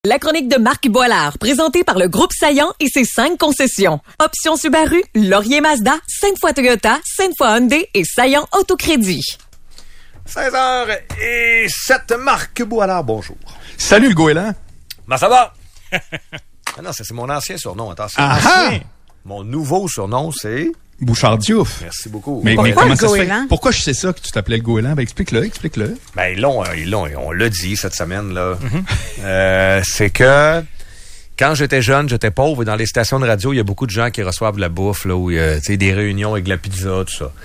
La chronique de Marc Boilard, présentée par le Groupe Saillant et ses 5 concessions. Option Subaru, Laurier Mazda, Sainte-Foy Toyota, Sainte-Foy Hyundai et Saillant Autocrédit. 16h07, Marc Boilard, bonjour. Salut le goéland. Ben ça va? Ah non, ça c'est mon ancien surnom, attention. Ah! Mon nouveau surnom, c'est... Bouchard Diouf. Merci beaucoup. Mais Pourquoi comment le ça se fait? goéland? Pourquoi je sais ça que tu t'appelais le goéland? Ben explique-le. Ben on l'a dit cette semaine, là. C'est que... Quand j'étais jeune, j'étais pauvre et dans les stations de radio, il y a beaucoup de gens qui reçoivent de la bouffe, là, où il y a des réunions avec de la pizza, tout ça.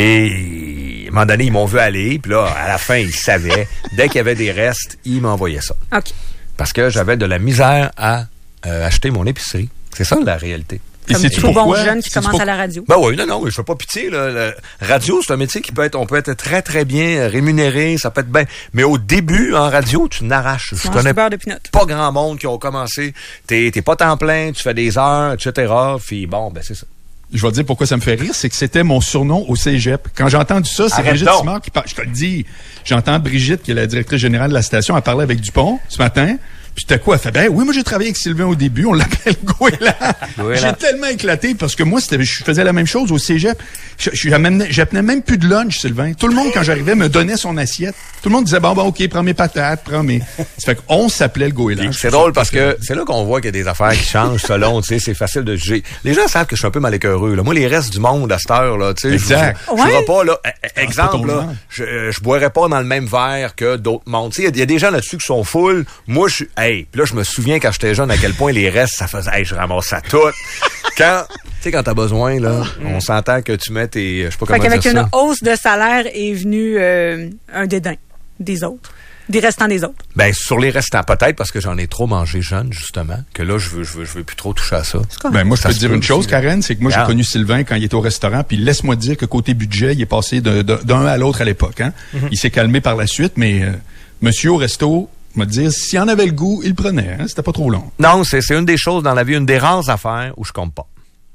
Et à un moment donné, ils m'ont vu aller, puis là, à la fin, ils savaient. Dès qu'il y avait des restes, ils m'envoyaient ça. OK. Parce que j'avais de la misère à acheter mon épicerie. C'est ça la réalité. Et Comme sais-tu tout bon pourquoi? jeune qui Sais-tu commence à la radio. Ben oui, non, je fais pas pitié, là. La radio, c'est un métier qui on peut être très, très bien rémunéré, ça peut être bien. Mais au début, en radio, tu n'arraches. Je connais beurre de pinot. pas grand monde qui ont commencé. T'es pas temps plein, tu fais des heures, etc. Puis bon, ben c'est ça. Je vais te dire pourquoi ça me fait rire, c'est que c'était mon surnom au cégep. Quand j'ai entendu ça, c'est Arrête Brigitte donc. Simard qui parle. Je te le dis, j'entends Brigitte, qui est la directrice générale de la station, elle parlait avec Dupont ce matin. Puis t'as quoi? Elle fait, ben oui, moi j'ai travaillé avec Sylvain au début, on l'appelait le goéland. J'ai tellement éclaté parce que moi, je faisais la même chose au cégep. J'amenais même plus de lunch, Sylvain. Tout le monde, quand j'arrivais, me donnait son assiette. Tout le monde disait, bon, ok, prends mes patates, prends mes... Ça fait qu'on s'appelait le goéland. C'est drôle parce que c'est là qu'on voit qu'il y a des affaires qui changent selon, tu sais, c'est facile de juger. Les gens savent que je suis un peu mal écœureux, là. Moi, les restes du monde à cette heure, là, tu sais. Exact. Je ferai pas, là, exemple, pas ton là, genre. je boirais pas dans le même verre que d'autres mondes. Tu sais, il y a des gens là-dessus qui sont full. Moi, je suis, puis là, je me souviens quand j'étais jeune à quel point les restes, ça faisait, je ramasse ça tout. Tu sais, quand t'as besoin, là, on s'entend que tu mets tes, je sais pas comment dire ça. Fait qu'avec une hausse de salaire est venu un dédain des autres. Des restants des autres. Ben, sur les restants, peut-être parce que j'en ai trop mangé jeune, justement, que là, je veux plus trop toucher à ça. Ben, moi, je Ça peux te se dire peut une chose, aussi, Karen, c'est que moi, j'ai Regarde. connu Sylvain quand il était au restaurant, puis laisse-moi dire que côté budget, il est passé d'un à l'autre à l'époque, hein. Il s'est calmé par la suite, mais monsieur au resto m'a dit, s'il en avait le goût, il le prenait, hein. C'était pas trop long. Non, c'est une des choses dans la vie, une des rares affaires où je compte pas.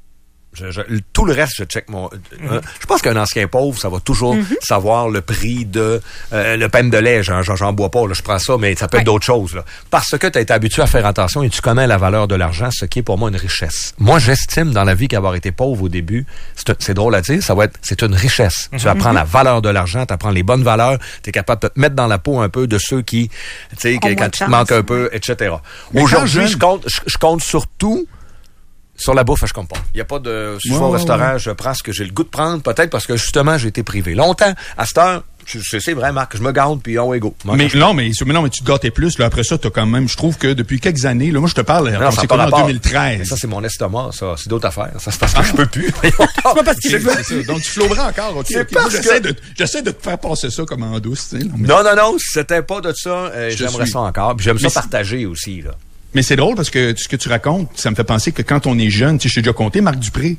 Tout le reste, je check mon... je pense qu'un ancien pauvre, ça va toujours savoir le prix de le pain de lait. J'en bois pas, là, je prends ça, mais ça peut être d'autres choses. Là. Parce que tu as été habitué à faire attention et tu connais la valeur de l'argent, ce qui est pour moi une richesse. Moi, j'estime dans la vie qu'avoir été pauvre au début, c'est drôle à dire, c'est une richesse. Tu apprends la valeur de l'argent, tu apprends les bonnes valeurs, tu es capable de te mettre dans la peau un peu de ceux qui, tu sais, quand il te manque un peu, etc. Mais Aujourd'hui, quand je compte surtout sur la bouffe, je compte pas. Il n'y a pas de... Si je vais au restaurant, je prends ce que j'ai le goût de prendre, peut-être parce que justement, j'ai été privé. Longtemps, à cette heure, c'est vrai, Marc, je me garde, puis on est go. Mais tu te gâtais plus. Là, après ça, t'as quand même, je trouve que depuis quelques années, là, moi, je te parle, Non, on ça s'est a pas connu en rapport. 2013. Mais ça, c'est mon estomac, ça. C'est d'autres affaires. Ça, c'est parce que je peux plus. C'est pas parce qu'il veut. C'est ça. Donc, tu flauberais encore. OK, C'est OK. Moi, parce j'essaie de te faire passer ça comme en douce. Tu sais, là, mais... Non, si c'était pas de ça, j'aimerais suis. ça encore. Puis j'aime ça Mais partager aussi, là. Mais c'est drôle parce que ce que tu racontes, ça me fait penser que quand on est jeune, tu sais, je t'ai déjà compté Marc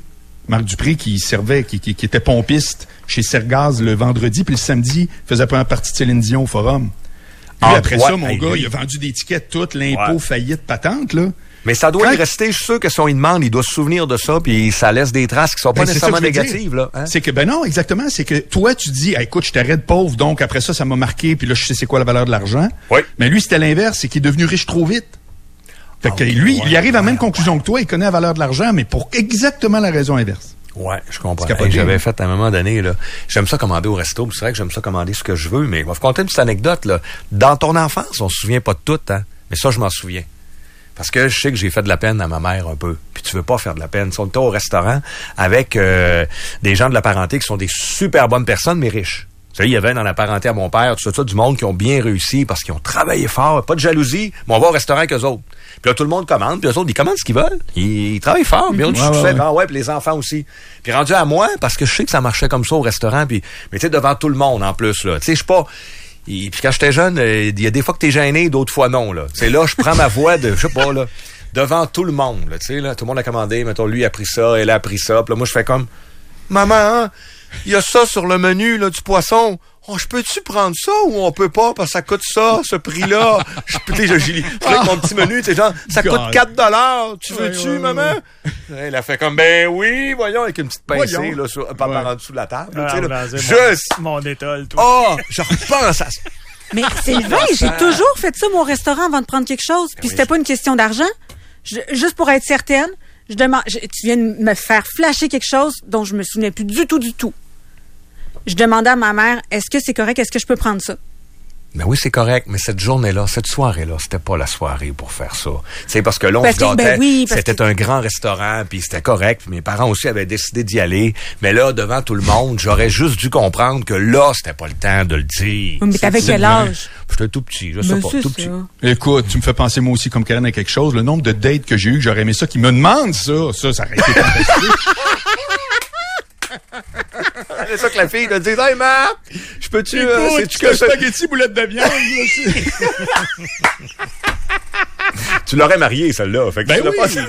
Dupré qui servait, qui était pompiste chez Sergaz le vendredi, puis le samedi, faisait pas partie de Céline Dion au Forum. Puis après ça, mon gars, il a vendu des tickets, toutes, l'impôt, faillite, patente, là. Mais ça doit y rester, je suis sûr que si on lui demande, il doit se souvenir de ça, puis ça laisse des traces qui sont pas nécessairement négatives, là. Hein? C'est que, ben non, exactement, c'est que toi, tu dis, écoute, je t'arrête pauvre, donc après ça m'a marqué, puis là, je sais c'est quoi la valeur de l'argent. Oui. Mais lui, c'était l'inverse, c'est qu'il est devenu riche trop vite. Fait que lui, il arrive à la même conclusion que toi, il connaît la valeur de l'argent, mais pour exactement la raison inverse. Ouais, je comprends. C'est capoté, J'avais hein? fait à un moment donné, là, j'aime ça commander au resto, puis c'est vrai que j'aime ça commander ce que je veux, mais je vais vous conter une petite anecdote, là. Dans ton enfance, on se souvient pas de tout, hein. Mais ça, je m'en souviens. Parce que je sais que j'ai fait de la peine à ma mère un peu. Puis tu veux pas faire de la peine. Si on était au restaurant avec des gens de la parenté qui sont des super bonnes personnes, mais riches. Tu sais, il y avait dans la parenté à mon père, tout ça, du monde qui ont bien réussi parce qu'ils ont travaillé fort, pas de jalousie, mais on va au restaurant avec eux autres. Puis là, tout le monde commande, puis eux autres, ils commandent ce qu'ils veulent. Ils travaillent fort, bien tu sais, puis les enfants aussi. Puis rendu à moi, parce que je sais que ça marchait comme ça au restaurant, puis mais tu sais, devant tout le monde en plus, là. Tu sais, je suis pas... Puis quand j'étais jeune, il y a des fois que t'es gêné, d'autres fois non, là. C'est là, je prends ma voix de, je sais pas, là, devant tout le monde, là, tu sais, là. Tout le monde a commandé, mettons, lui a pris ça, elle a pris ça, puis là, moi, je fais comme, maman, hein, il y a ça sur le menu, là, du poisson. Oh, je peux-tu prendre ça ou on peut pas parce que ça coûte ça, ce prix-là? J'ai avec mon petit menu, tu sais, genre, ça coûte 4$. Tu veux-tu, maman? Elle a fait comme, ben oui, voyons, avec une petite pincée, là, par en dessous de la table, tu sais, là. Mon étole, toi. Oh, je repense à ça. Mais Sylvain, j'ai toujours fait ça, mon restaurant, avant de prendre quelque chose. Puis c'était pas une question d'argent. Juste pour être certaine, tu viens de me faire flasher quelque chose dont je me souvenais plus du tout. Je demandais à ma mère, est-ce que c'est correct? Est-ce que je peux prendre ça? Ben oui, c'est correct, mais cette journée-là, cette soirée-là, c'était pas la soirée pour faire ça. C'est parce que là, on se gâtait, c'était un grand restaurant, puis c'était correct, puis mes parents aussi avaient décidé d'y aller, mais là, devant tout le monde, j'aurais juste dû comprendre que là, c'était pas le temps de le dire. Mais t'avais quel âge? J'étais tout petit, je sais pas, tout petit. Écoute, tu me fais penser moi aussi comme Karen à quelque chose, le nombre de dates que j'ai eu, que j'aurais aimé ça, qui me demandent ça aurait été fantastique. C'est ça que la fille te dit, hey Marc, je peux-tu... c'est-tu que spaghetti boulette de viande, Tu l'aurais marié, celle-là. Fait que ben tu l'as oui.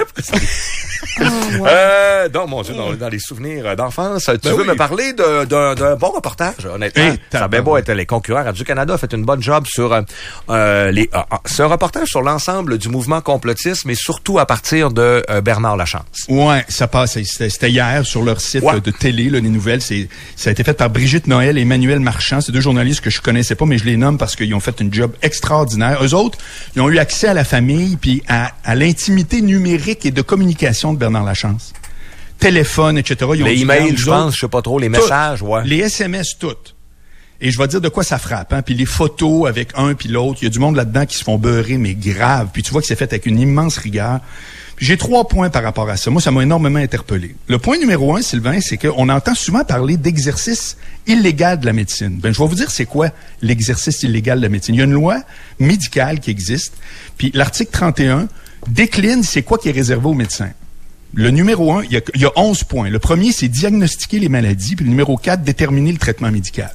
pas... donc, mon Dieu, dans les souvenirs d'enfance, tu veux me parler d'un bon reportage, honnêtement. Ça a bien beau être les concurrents. Radio-Canada a fait une bonne job sur c'est un reportage sur l'ensemble du mouvement complotiste, mais surtout à partir de Bernard Lachance. Ouais, ça passe. C'était hier sur leur site de télé, là, les nouvelles. Ça a été fait par Brigitte Noël et Emmanuel Marchand. C'est deux journalistes que je connaissais pas, mais je les nomme parce qu'ils ont fait une job extraordinaire. Eux autres, ils ont eu accès à la famille puis à l'intimité numérique et de communication de Bernard Lachance. Téléphone, etc. Ils ont les emails, je pense, je sais pas trop, les messages, ouais. Les SMS, toutes. Et je vais dire de quoi ça frappe, hein. Puis les photos avec un puis l'autre, il y a du monde là-dedans qui se font beurrer, mais grave. Puis tu vois que c'est fait avec une immense rigueur. Puis j'ai 3 points par rapport à ça. Moi, ça m'a énormément interpellé. Le point numéro 1, Sylvain, c'est qu'on entend souvent parler d'exercice illégal de la médecine. Ben, je vais vous dire c'est quoi l'exercice illégal de la médecine. Il y a une loi médicale qui existe. Puis l'article 31 décline c'est quoi qui est réservé aux médecins. Le numéro 1, il y a 11 points. Le premier, c'est diagnostiquer les maladies. Puis le numéro 4, déterminer le traitement médical.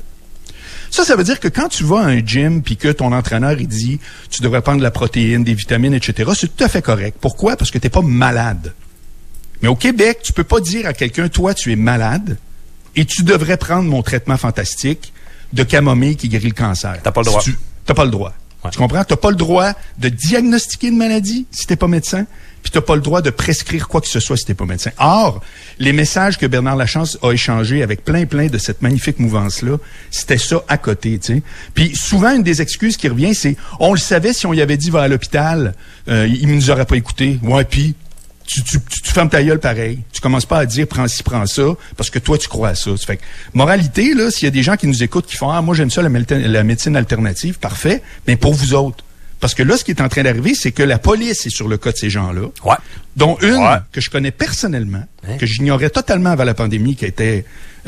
Ça veut dire que quand tu vas à un gym puis que ton entraîneur, il dit tu devrais prendre de la protéine, des vitamines, etc., c'est tout à fait correct. Pourquoi? Parce que t'es pas malade. Mais au Québec, tu peux pas dire à quelqu'un, toi, tu es malade et tu devrais prendre mon traitement fantastique de camomille qui guérit le cancer. T'as pas le droit. T'as pas le droit. Ouais. Tu comprends? T'as pas le droit de diagnostiquer une maladie si t'es pas médecin, puis t'as pas le droit de prescrire quoi que ce soit si t'es pas médecin. Or, les messages que Bernard Lachance a échangés avec plein de cette magnifique mouvance-là, c'était ça à côté, tu sais. Puis souvent, une des excuses qui revient, c'est « On le savait, si on y avait dit va à l'hôpital, il ne nous aurait pas écouté. » Ouais, puis tu fermes ta gueule pareil. Tu commences pas à dire prends ci, prends ça, parce que toi, tu crois à ça. Fait que, moralité, là, s'il y a des gens qui nous écoutent qui font « Ah, moi, j'aime ça, la médecine alternative », parfait, mais pour vous autres. Parce que là, ce qui est en train d'arriver, c'est que la police est sur le cas de ces gens-là. Ouais. Dont une que je connais personnellement, que j'ignorais totalement avant la pandémie, qui était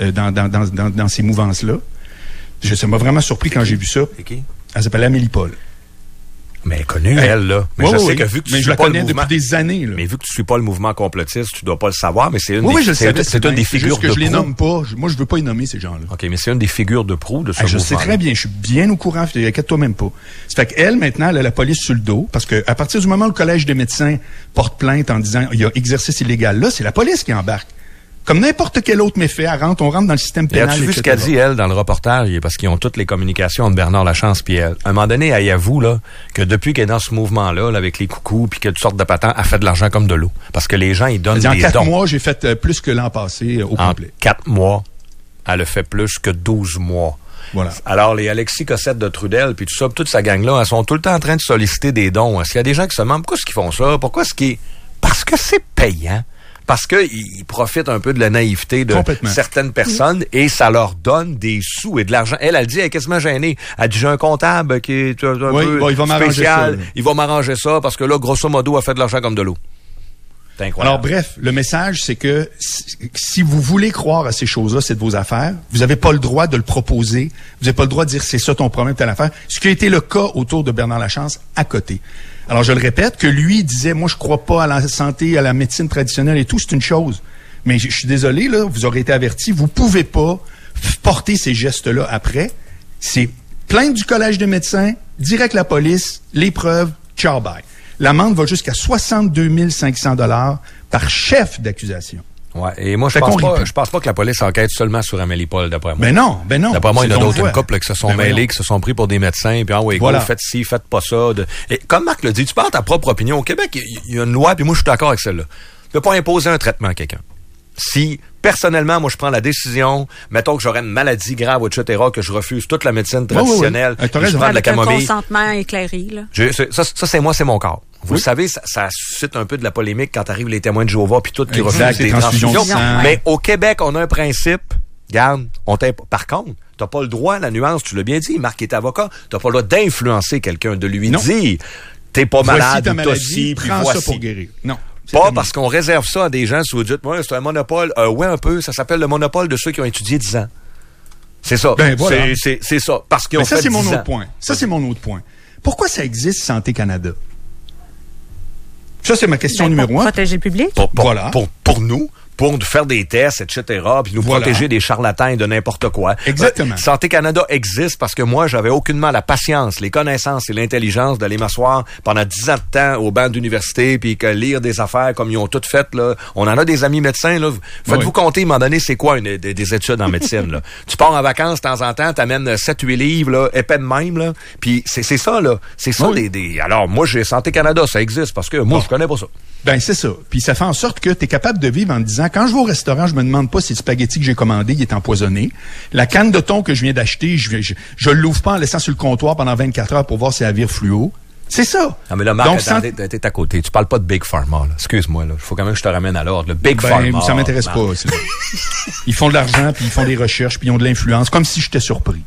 dans ces mouvances-là. Ça m'a vraiment surpris quand j'ai vu ça. C'est qui? Elle s'appelle Amélie Paul. Mais elle est connue, elle, là. Mais je sais que vu que tu je la connais depuis des années, là. Mais vu que tu suis pas le mouvement complotiste, tu dois pas le savoir, mais c'est une c'est une des figures de proue. Je les nomme pas. Moi, je veux pas y nommer ces gens-là. OK, mais c'est une des figures de proue de ce mouvement. Je sais très bien. Je suis bien au courant. Inquiète-toi même pas. Ça fait qu'elle, maintenant, elle a la police sur le dos, parce que à partir du moment où le Collège des médecins porte plainte en disant il y a exercice illégal, là, c'est la police qui embarque. Comme n'importe quel autre méfait, on rentre dans le système pénal. As-tu vu ce qu'elle dit, elle, dans le reportage? Parce qu'ils ont toutes les communications entre Bernard Lachance puis elle. À un moment donné, elle avoue, là, que depuis qu'elle est dans ce mouvement-là, là, avec les coucous puis que toutes sortes de patents, elle fait de l'argent comme de l'eau. Parce que les gens, ils donnent des dons. En 4 mois, j'ai fait plus que l'an passé au complet. En 4 mois, elle a fait plus que 12 mois. Voilà. Alors, les Alexis Cossette de Trudel puis tout ça, toute sa gang-là, elles sont tout le temps en train de solliciter des dons. S'il y a des gens qui se demandent pourquoi est-ce qu'ils font ça, parce que c'est payant. Parce qu'ils profitent un peu de la naïveté de certaines personnes et ça leur donne des sous et de l'argent. Elle dit, elle est quasiment gênée. Elle dit, j'ai un comptable qui est un peu il va spécial. Il va m'arranger ça parce que là, grosso modo, elle fait de l'argent comme de l'eau. C'est incroyable. Alors bref, le message, c'est que si vous voulez croire à ces choses-là, c'est de vos affaires. Vous n'avez pas le droit de le proposer. Vous n'avez pas le droit de dire, c'est ça ton problème, telle affaire. Ce qui a été le cas autour de Bernard Lachance à côté. Alors, je le répète, que lui disait, moi, je crois pas à la santé, à la médecine traditionnelle et tout, c'est une chose. Mais je suis désolé, là, vous aurez été averti, vous pouvez pas porter ces gestes-là après. C'est plainte du Collège des médecins, direct la police, les preuves, ciao, bye. L'amende va jusqu'à 62 500 $ par chef d'accusation. Ouais, et moi, je pense pas que la police enquête seulement sur Amélie Paul, d'après moi. Ben non. D'après moi, il y en a d'autres, une couple qui se sont mêlés, qui se sont pris pour des médecins, puis faites ci, faites pas ça. Et comme Marc le dit, tu parles ta propre opinion. Au Québec, il y a une loi, puis moi, je suis d'accord avec celle-là. Tu peux pas imposer un traitement à quelqu'un. Si, personnellement, moi, je prends la décision, mettons que j'aurais une maladie grave, etc., que je refuse toute la médecine traditionnelle, je prends de la camomille. Un consentement éclairé, là. Ça, c'est moi, c'est mon corps. Vous savez, ça suscite un peu de la polémique quand arrivent les témoins de Jéhovah puis tout qui refusent des transfusions. Mais au Québec, on a un principe. Regarde, par contre, t'as pas le droit, la nuance, tu l'as bien dit, Marc est avocat, t'as pas le droit d'influencer quelqu'un, de lui dire, t'es pas malade, ou t'as ci, puis prends voici. ça pour guérir. Non. Pas parce qu'on réserve ça à des gens, si vous dites, ouais, c'est un monopole. Ouais, un peu, ça s'appelle le monopole de ceux qui ont étudié 10 ans. C'est ça. Ben, voilà. C'est ça. Parce qu'ils ont fait 10 ans. Ça, c'est mon autre point. Ça, c'est mon autre point. Pourquoi ça existe, Santé Canada? Ça, c'est ma question numéro 1. Protéger le public. Pour nous, pour faire des tests, etc., puis nous protéger des charlatans et de n'importe quoi. Exactement. Santé Canada existe parce que moi, j'avais aucunement la patience, les connaissances et l'intelligence d'aller m'asseoir pendant 10 ans de temps au banc d'université puis que lire des affaires comme ils ont toutes faites, là. On en a des amis médecins, là. Faites-vous compter, à un moment donné, c'est quoi des études en médecine, là. Tu pars en vacances de temps en temps, t'amènes 7-8 livres, là, épais de même, là. Puis c'est ça, là. C'est ça, Alors, moi, j'ai Santé Canada, ça existe parce que moi, je connais pas ça. Ben, c'est ça. Puis ça fait en sorte que tu es capable de vivre en te disant, quand je vais au restaurant, je me demande pas si le spaghetti que j'ai commandé, il est empoisonné. La canne de thon que je viens d'acheter, je l'ouvre pas en laissant sur le comptoir pendant 24 heures pour voir si elle vire fluo. C'est ça. Ah, mais là, Marc, t'es à côté. Tu parles pas de Big Pharma, là. Excuse-moi, là. Il faut quand même que je te ramène à l'ordre. Le Big Pharma. Ça m'intéresse pas. Ils font de l'argent, puis ils font des recherches, puis ils ont de l'influence, comme si j'étais surpris.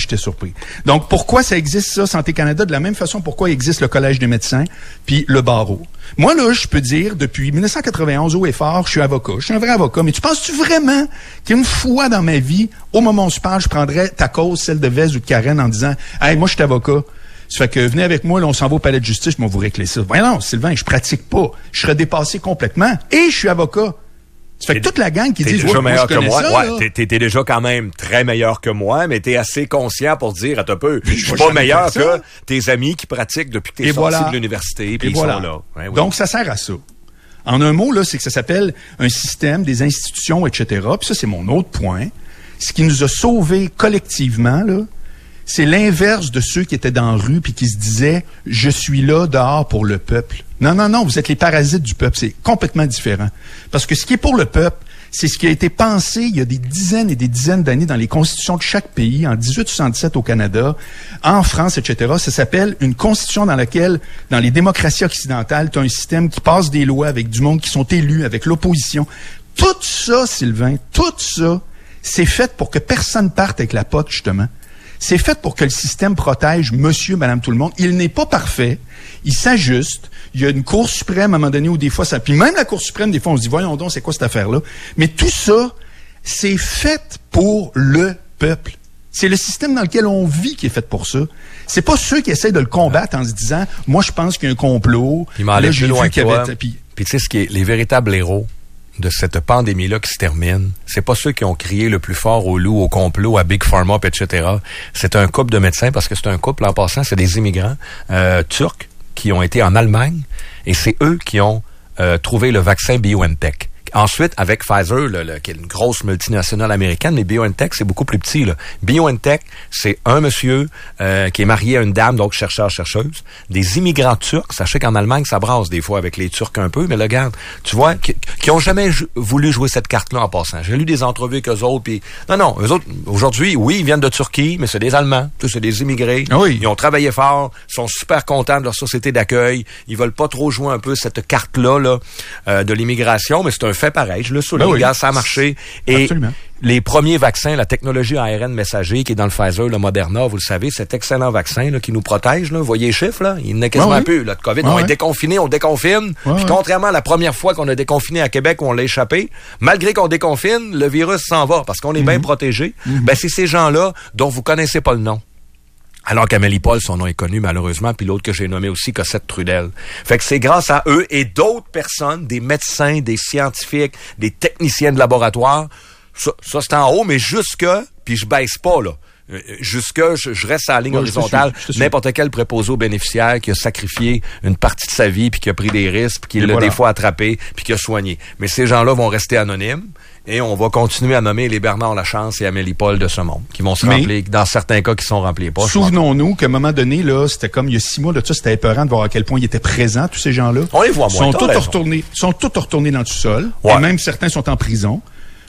Donc, pourquoi ça existe, ça, Santé Canada? De la même façon, pourquoi existe le Collège des médecins, puis le barreau? Moi, là, je peux dire, depuis 1991, haut et fort, je suis avocat. Je suis un vrai avocat. Mais tu penses-tu vraiment qu'une fois dans ma vie, au moment où je parle, je prendrais ta cause, celle de Vez ou de Karen, en disant, hey, moi, je suis avocat. Ça fait que venez avec moi, là, on s'en va au palais de justice, on va vous régler ça. Voyons, non, Sylvain, je pratique pas. Je serais dépassé complètement. Et je suis avocat. Ça fait que toute la gang qui dit, déjà meilleur que moi. Ça, t'es déjà quand même très meilleur que moi, mais t'es assez conscient pour dire, attends un peu, je suis pas meilleur que tes amis qui pratiquent depuis que t'es sorti de l'université, puis ils sont là. Ouais, oui. Donc, ça sert à ça. En un mot, là, c'est que ça s'appelle un système, des institutions, etc. Puis ça, c'est mon autre point. Ce qui nous a sauvés collectivement, là, c'est l'inverse de ceux qui étaient dans la rue puis qui se disaient « Je suis là dehors pour le peuple ». Non, vous êtes les parasites du peuple. C'est complètement différent. Parce que ce qui est pour le peuple, c'est ce qui a été pensé il y a des dizaines et des dizaines d'années dans les constitutions de chaque pays, en 1877 au Canada, en France, etc. Ça s'appelle une constitution dans laquelle, dans les démocraties occidentales, tu as un système qui passe des lois avec du monde qui sont élus, avec l'opposition. Tout ça, Sylvain, tout ça, c'est fait pour que personne parte avec la pote, justement. C'est fait pour que le système protège monsieur, madame, tout le monde. Il n'est pas parfait. Il s'ajuste. Il y a une Cour suprême, à un moment donné, où des fois ça... Puis même la Cour suprême, des fois, on se dit, voyons donc, c'est quoi cette affaire-là? Mais tout ça, c'est fait pour le peuple. C'est le système dans lequel on vit qui est fait pour ça. C'est pas ceux qui essaient de le combattre en se disant, moi, je pense qu'il y a un complot. Puis là, j'ai vu qu'il y avait... Puis tu sais, ce qui est les véritables héros de cette pandémie-là qui se termine, c'est pas ceux qui ont crié le plus fort au loup, au complot, à Big Pharma, etc. C'est un couple de médecins, parce que c'est un couple, en passant, c'est des immigrants turcs qui ont été en Allemagne, et c'est eux qui ont trouvé le vaccin BioNTech. Ensuite, avec Pfizer, qui est une grosse multinationale américaine, mais BioNTech, c'est beaucoup plus petit, là. BioNTech, c'est un monsieur qui est marié à une dame, donc chercheur-chercheuse, des immigrants turcs. Sachez qu'en Allemagne, ça brasse des fois avec les Turcs un peu, mais là, regarde, tu vois, qui ont jamais voulu jouer cette carte-là en passant. J'ai lu des entrevues avec eux autres, puis non, eux autres, aujourd'hui, oui, ils viennent de Turquie, mais c'est des Allemands, tous c'est des immigrés. Oui. Ils ont travaillé fort, sont super contents de leur société d'accueil. Ils veulent pas trop jouer un peu cette carte-là, de l'immigration, mais c'est un fait pareil, je le souligne, gars, ça a marché. Et absolument. Les premiers vaccins, la technologie ARN messager qui est dans le Pfizer, le Moderna, vous le savez, cet excellent vaccin là, qui nous protège, là, vous voyez les chiffres, là, il n'est quasiment plus. Là, de COVID, on est déconfiné, on déconfine. Puis contrairement à la première fois qu'on a déconfiné à Québec où on l'a échappé, malgré qu'on déconfine, le virus s'en va parce qu'on est bien protégé. Ben, c'est ces gens-là dont vous connaissez pas le nom. Alors qu'Amélie Paul, son nom est connu malheureusement, puis l'autre que j'ai nommé aussi, Cossette Trudel. Fait que c'est grâce à eux et d'autres personnes, des médecins, des scientifiques, des techniciens de laboratoire. Ça c'est en haut, mais jusque, puis je baisse pas, là. Jusque, je reste à la ligne horizontale. Je te suis. N'importe quel préposé aux bénéficiaires qui a sacrifié une partie de sa vie, puis qui a pris des risques, puis qui l'a des fois attrapé, puis qui a soigné. Mais ces gens-là vont rester anonymes. Et on va continuer à nommer les Bernard Lachance et Amélie Paul de ce monde, qui vont se remplir, dans certains cas, qui sont remplis pas. Souvenons-nous qu'à un moment donné, là, c'était comme il y a 6 mois de ça, c'était épeurant de voir à quel point ils étaient présents, tous ces gens-là. On les voit moins. Sont tous retournés dans le sous-sol. Ouais. Et même certains sont en prison.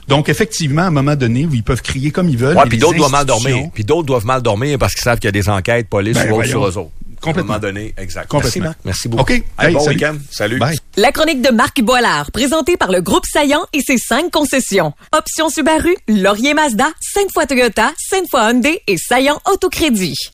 Donc, effectivement, à un moment donné, ils peuvent crier comme ils veulent. Ouais, puis d'autres doivent mal dormir. Puis d'autres doivent mal dormir parce qu'ils savent qu'il y a des enquêtes, police ou autres sur eux autres. Complètement. À un moment donné, exact. Complètement. Merci, Marc. Merci beaucoup. OK. Hey, bon salut. week-end. Salut. Bye. La chronique de Marc Boilard, présentée par le groupe Saillant et ses 5 concessions. Option Subaru, Laurier Mazda, Sainte-Foy Toyota, Sainte-Foy Hyundai et Saillant Autocrédit.